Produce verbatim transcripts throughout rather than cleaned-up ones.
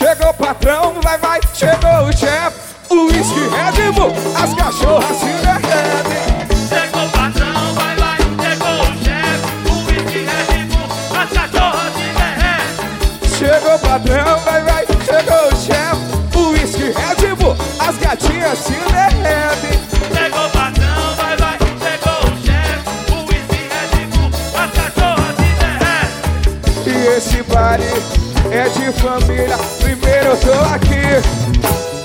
Chegou o patrão, vai, vai, chegou o chefe. O uísque Red Bull, as cachorras se derretem. Chegou o patrão, vai, vai, chegou o chefe. O uísque Red Bull, as cachorras se derretem. Chegou o patrão, vai, vai, chegou o chefe. O uísque Red Bull, as gatinhas se derretem. Chegou o patrão, vai, vai, chegou o chefe. O uísque Red Bull, as cachorras se derretem. E esse baile é de família, primeiro eu tô aqui.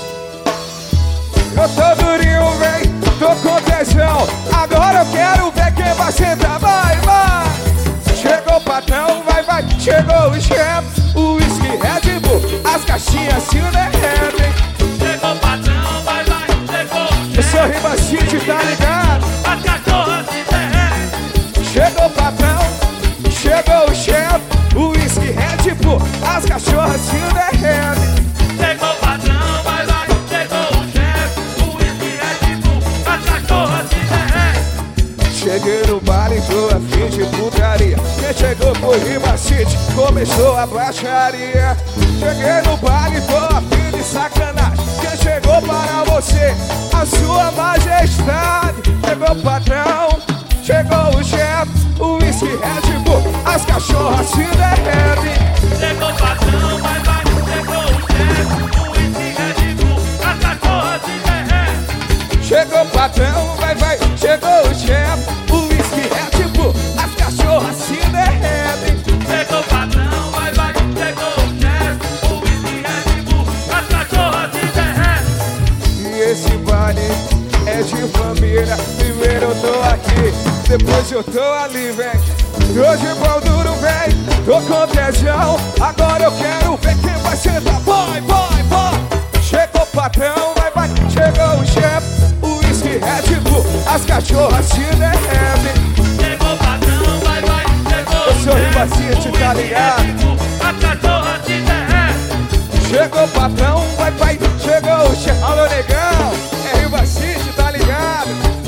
Eu tô durinho, vem, tô com tesão. Agora eu quero ver quem vai sentar, vai, vai. Chegou o patrão, vai, vai, chegou o chefe. O uísque Red Bull, as caixinhas se derretem. Chegou o patrão, vai, vai, chegou o chefe. Eu sou Ribacite, tá ligado? As cachorras se derretem. Chegou o patrão, chegou o chefe. O uísque Red Bull, as cachorras se derretem. Chegou o patrão, vai, vai, chegou o chefe. O uísque Red Bull, as cachorras se derretem. Cheguei no baile, tô a fim de putaria. Quem chegou foi Ribacite, começou a baixaria. Cheguei no baile, tô a fim de sacanagem. Quem chegou para você, a sua majestade. Chegou o patrão, chegou o chefe. O uísque Red Bull, as cachorras se derretem. Chegou o patrão, vai, vai, chegou o chefe. O uísque Red Bull, as cachorras se derretem. Chegou o patrão, vai, vai, chegou o chefe. O uísque Red Bull, as cachorras se derretem. Chegou o patrão, vai, vai, chegou o chefe. O uísque Red Bull, as cachorras se derretem. E esse baile é de família. Primeiro eu tô aqui, depois eu tô ali, vem. Hoje pau duro, vem, tô com tesão. Agora eu quero ver quem vai sentar. Vai, vai, vai. Chegou o patrão, vai, vai, chegou o chefe. O uísque Red Bull, as cachorras se derretem. Chegou o patrão, vai, vai, chegou Eu o sou chefe. Ribacite, tá ligado? Red Bull, as cachorras se derretem. Chegou o patrão, vai, vai, chegou o chefe. Alô, negão, é Ribacite, tá ligado?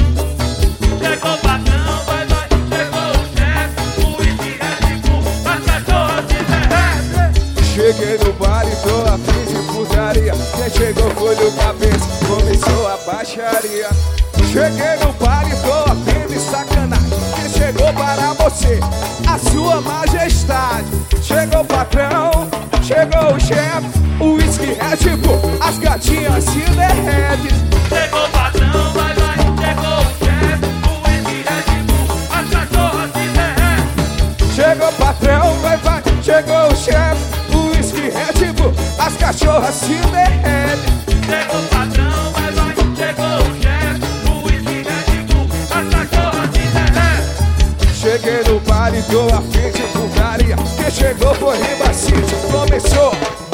Chegou o patrão, vai, vai, chegou o chefe. O uísque Red Bull, as cachorras se derretem. Cheguei no baile, tô a fim de putaria. Quem chegou foi no cabeça, começou a baixaria. Cheguei no baile, tô a fim de sacanagem. Quem chegou para você, a sua majestade. Chegou o patrão, chegou o chefe. O uísque Red Bull, as gatinhas se derretem. Chegou o patrão, vai, vai, chegou o chefe. O uísque Red Bull, as cachorras se derretem. Chegou o patrão, vai, vai, chegou o chefe. O uísque Red Bull, as cachorras se derretem. Chegou o patrão, vai, vai, chegou o chefe. O uísque Red Bull, as cachorras se derretem. Cheguei no baile, tô a fim de putaria. Quem chegou foi Ribacite, começou.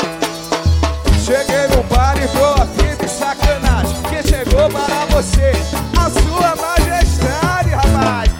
Cheguei no baile, tô a fim de sacanagem. Quem chegou para você, a sua majestade, rapaz.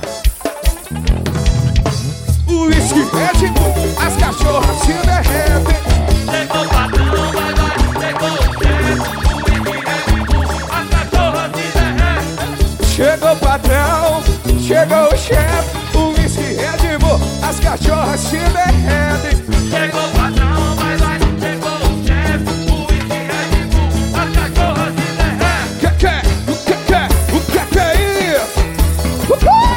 O uísque Red Bull, as cachorras se derretem. Chegou o patrão, vai, vai, chegou o chefe. O uísque Red Bull, as cachorras se derretem. Chegou o patrão, chegou o chefe. O uísque Red Bull, as cachorras se derretem. Chegou o patrão, vai, vai, chegou o chefe. O uísque Red Bull, as cachorras se derretem. Que que é? O que que é? O que que é isso? Uhul!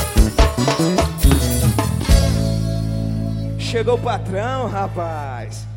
Chegou o patrão, rapaz.